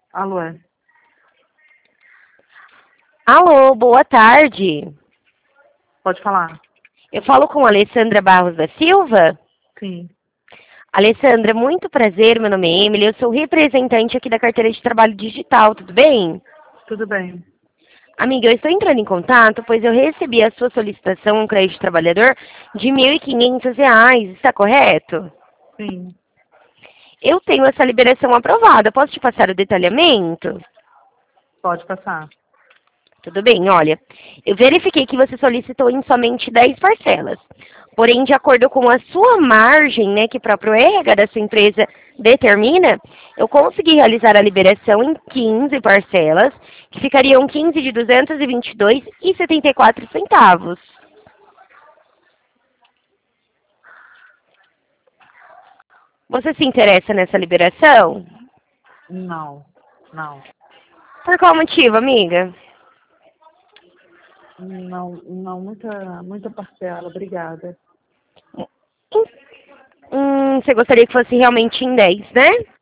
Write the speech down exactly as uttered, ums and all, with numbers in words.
Alô, é? Alô, boa tarde. Pode falar? Eu falo com a Alessandra Barros da Silva. Sim. Alessandra, muito prazer, meu nome é Emily, eu sou representante aqui da carteira de trabalho digital, tudo bem? Tudo bem. Amiga, eu estou entrando em contato, pois eu recebi a sua solicitação, um crédito trabalhador, de mil e quinhentos reais, está correto? Sim. Eu tenho essa liberação aprovada, posso te passar o detalhamento? Pode passar. Tudo bem, olha, eu verifiquei que você solicitou em somente dez parcelas. Porém, de acordo com a sua margem, né, que o próprio R H da sua empresa determina, eu consegui realizar a liberação em quinze parcelas, que ficariam quinze de duzentos e vinte e dois reais e setenta e quatro centavos. Você se interessa nessa liberação? Não. Não. Por qual motivo, amiga? Não, não, muita, muita parcela, obrigada. Hum, você gostaria que fosse realmente em dez, né?